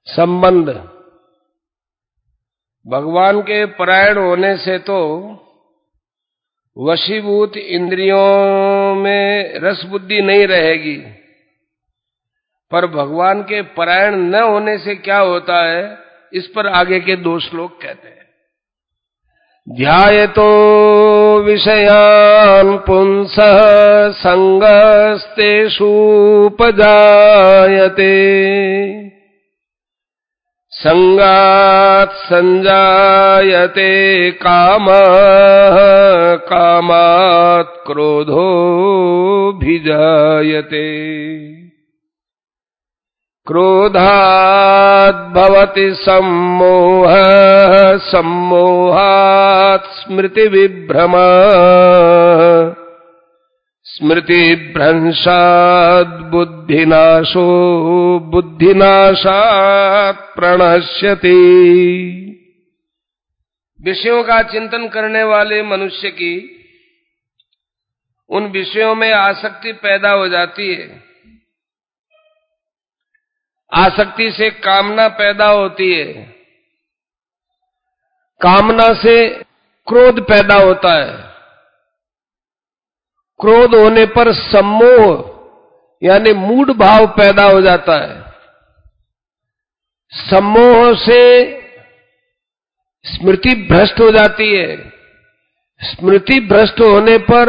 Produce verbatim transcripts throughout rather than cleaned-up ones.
संबंध। भगवान के परायण होने से तो वशीभूत इंद्रियों में रस बुद्धि नहीं रहेगी, पर भगवान के परायण न होने से क्या होता है, इस पर आगे के दो श्लोक कहते हैं। ध्यायतो विषयान् पुंसः संगस्तेषूपजायते संगात् संजायते कामः कामात् क्रोधोऽभिजायते क्रोधात् भवति सम्मोहः सम्मोहात् स्मृतिविभ्रमः स्मृतिभ्रंशात् बुद्धिनाशो बुद्धिनाशात् प्रणश्यति। विषयों का चिंतन करने वाले मनुष्य की उन विषयों में आसक्ति पैदा हो जाती है। आसक्ति से कामना पैदा होती है, कामना से क्रोध पैदा होता है, क्रोध होने पर सम्मोह यानी मूढ़ भाव पैदा हो जाता है, सम्मोह से स्मृति भ्रष्ट हो जाती है, स्मृति भ्रष्ट होने पर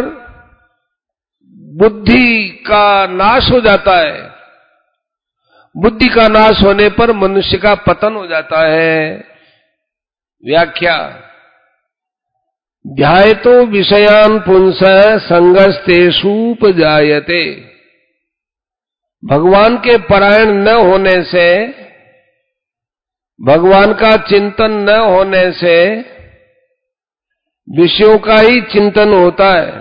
बुद्धि का नाश हो जाता है, बुद्धि का नाश होने पर मनुष्य का पतन हो जाता है। व्याख्या। ध्यायतो विषयान् पुंसः संगस्तेषूपजायते। भगवान के परायण न होने से, भगवान का चिंतन न होने से विषयों का ही चिंतन होता है।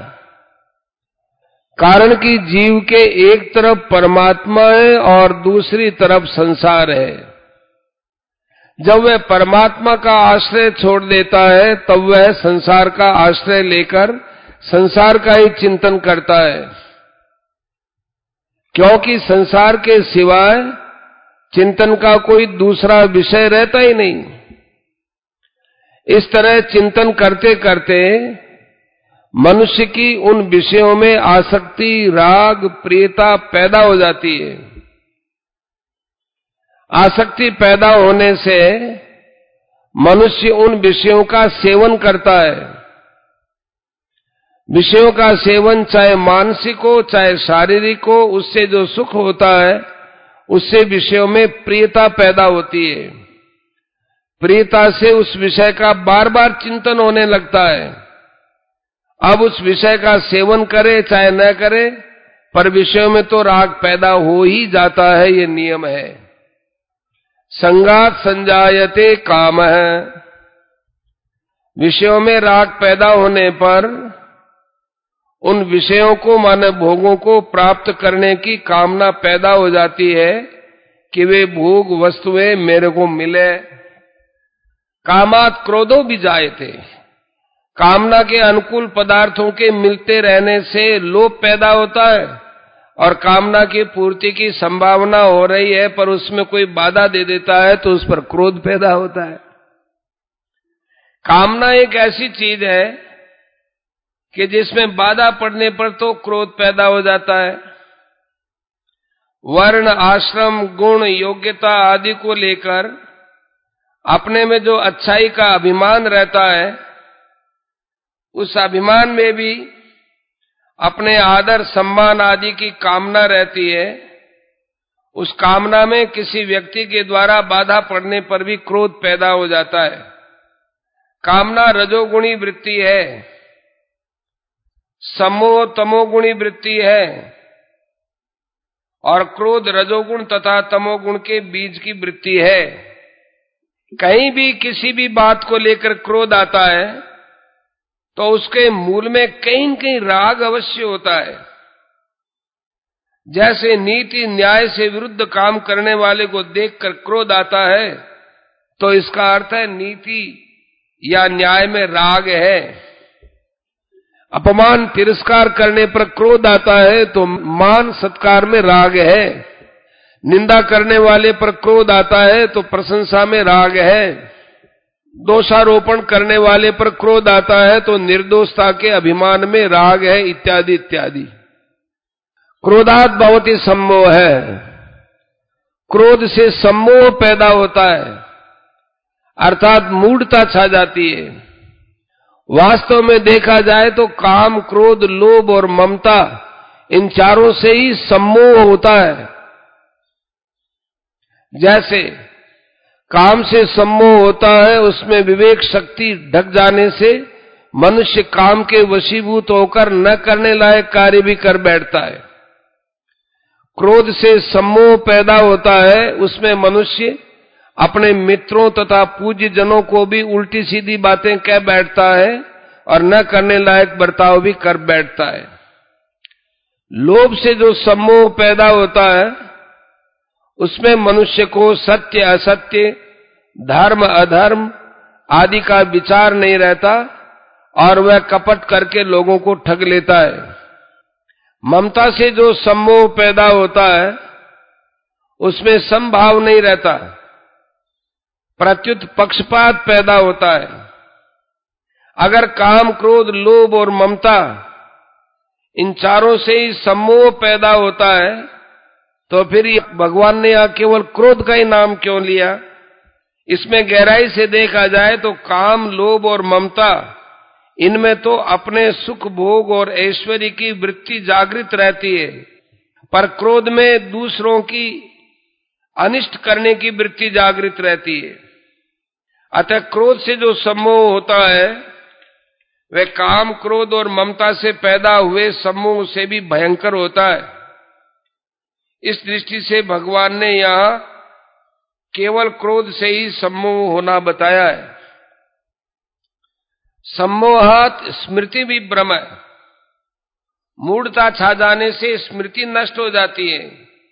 कारण कि जीव के एक तरफ परमात्मा है और दूसरी तरफ संसार है। जब वह परमात्मा का आश्रय छोड़ देता है तब वह संसार का आश्रय लेकर संसार का ही चिंतन करता है, क्योंकि संसार के सिवाय चिंतन का कोई दूसरा विषय रहता ही नहीं। इस तरह चिंतन करते करते मनुष्य की उन विषयों में आसक्ति, राग, प्रियता पैदा हो जाती है। आसक्ति पैदा होने से मनुष्य उन विषयों का सेवन करता है। विषयों का सेवन चाहे मानसिक हो चाहे शारीरिक हो, उससे जो सुख होता है उससे विषयों में प्रियता पैदा होती है। प्रियता से उस विषय का बार बार चिंतन होने लगता है। अब उस विषय का सेवन करे चाहे न करे, पर विषयों में तो राग पैदा हो ही जाता है, ये नियम है। संगात संजायते कामः। विषयों में राग पैदा होने पर उन विषयों को माने भोगों को प्राप्त करने की कामना पैदा हो जाती है कि वे भोग वस्तुएं मेरे को मिले। कामात् क्रोधो भी जायते। कामना के अनुकूल पदार्थों के मिलते रहने से लोभ पैदा होता है और कामना की पूर्ति की संभावना हो रही है पर उसमें कोई बाधा दे देता है तो उस पर क्रोध पैदा होता है। कामना एक ऐसी चीज है कि जिसमें बाधा पड़ने पर तो क्रोध पैदा हो जाता है। वर्ण, आश्रम, गुण, योग्यता आदि को लेकर अपने में जो अच्छाई का अभिमान रहता है, उस अभिमान में भी अपने आदर सम्मान आदि की कामना रहती है। उस कामना में किसी व्यक्ति के द्वारा बाधा पड़ने पर भी क्रोध पैदा हो जाता है। कामना रजोगुणी वृत्ति है, सम्मोह तमोगुणी वृत्ति है और क्रोध रजोगुण तथा तमोगुण के बीज की वृत्ति है। कहीं भी किसी भी बात को लेकर क्रोध आता है तो उसके मूल में कहीं न कहीं राग अवश्य होता है। जैसे नीति न्याय से विरुद्ध काम करने वाले को देखकर क्रोध आता है तो इसका अर्थ है नीति या न्याय में राग है। अपमान तिरस्कार करने पर क्रोध आता है तो मान सत्कार में राग है। निंदा करने वाले पर क्रोध आता है तो प्रशंसा में राग है। दोषारोपण करने वाले पर क्रोध आता है तो निर्दोषता के अभिमान में राग है, इत्यादि इत्यादि। क्रोधात् भवति सम्मोह है, क्रोध से सम्मोह पैदा होता है, अर्थात मूढ़ता छा जाती है। वास्तव में देखा जाए तो काम, क्रोध, लोभ और ममता, इन चारों से ही सम्मोह होता है। जैसे काम से सम्मोह होता है, उसमें विवेक शक्ति ढक जाने से मनुष्य काम के वशीभूत होकर न करने लायक कार्य भी कर बैठता है। क्रोध से सम्मोह पैदा होता है, उसमें मनुष्य अपने मित्रों तथा पूज्य जनों को भी उल्टी सीधी बातें कह बैठता है और न करने लायक बर्ताव भी कर बैठता है। लोभ से जो सम्मोह पैदा होता है, उसमें मनुष्य को सत्य असत्य, धर्म अधर्म आदि का विचार नहीं रहता और वह कपट करके लोगों को ठग लेता है। ममता से जो सम्मोह पैदा होता है, उसमें समभाव नहीं रहता, प्रत्युत पक्षपात पैदा होता है। अगर काम, क्रोध, लोभ और ममता, इन चारों से ही सम्मोह पैदा होता है, तो फिर भगवान ने यहां केवल क्रोध का ही नाम क्यों लिया? इसमें गहराई से देखा जाए तो काम, लोभ और ममता, इनमें तो अपने सुख भोग और ऐश्वर्य की वृत्ति जागृत रहती है, पर क्रोध में दूसरों की अनिष्ट करने की वृत्ति जागृत रहती है। अतः क्रोध से जो सम्मोह होता है, वह काम, क्रोध और ममता से पैदा हुए सम्मोह से भी भयंकर होता है। इस दृष्टि से भगवान ने यहां केवल क्रोध से ही सम्मोह होना बताया है। सम्मोहात् स्मृति भी भ्रम है, मूढ़ता छा जाने से स्मृति नष्ट हो जाती है।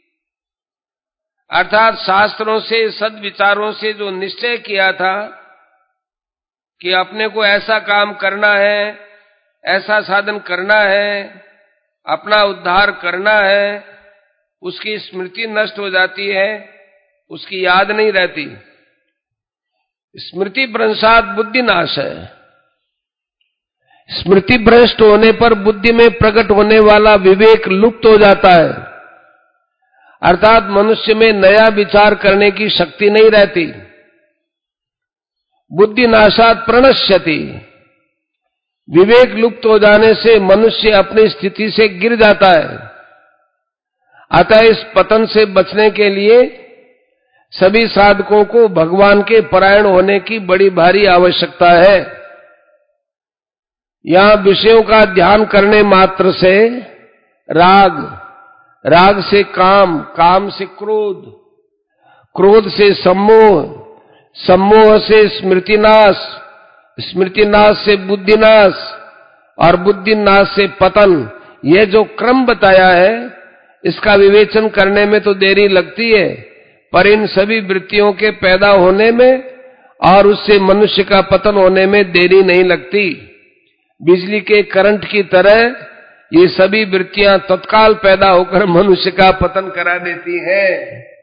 अर्थात शास्त्रों से, सद्विचारों से जो निश्चय किया था कि अपने को ऐसा काम करना है, ऐसा साधन करना है, अपना उद्धार करना है, उसकी स्मृति नष्ट हो जाती है, उसकी याद नहीं रहती। स्मृति भ्रंशात् बुद्धि नाश है। स्मृति भ्रष्ट होने पर बुद्धि में प्रकट होने वाला विवेक लुप्त हो जाता है, अर्थात मनुष्य में नया विचार करने की शक्ति नहीं रहती। बुद्धि नाशात् प्रणश्यति, विवेक लुप्त हो जाने से मनुष्य अपनी स्थिति से गिर जाता है। अतः इस पतन से बचने के लिए सभी साधकों को भगवान के परायण होने की बड़ी भारी आवश्यकता है। यहां विषयों का ध्यान करने मात्र से राग, राग से काम, काम से क्रोध, क्रोध से सम्मोह, सम्मोह से स्मृतिनाश, स्मृतिनाश से बुद्धिनाश और बुद्धिनाश से पतन, यह जो क्रम बताया है, इसका विवेचन करने में तो देरी लगती है, पर इन सभी वृत्तियों के पैदा होने में और उससे मनुष्य का पतन होने में देरी नहीं लगती। बिजली के करंट की तरह ये सभी वृत्तियां तत्काल पैदा होकर मनुष्य का पतन करा देती हैं।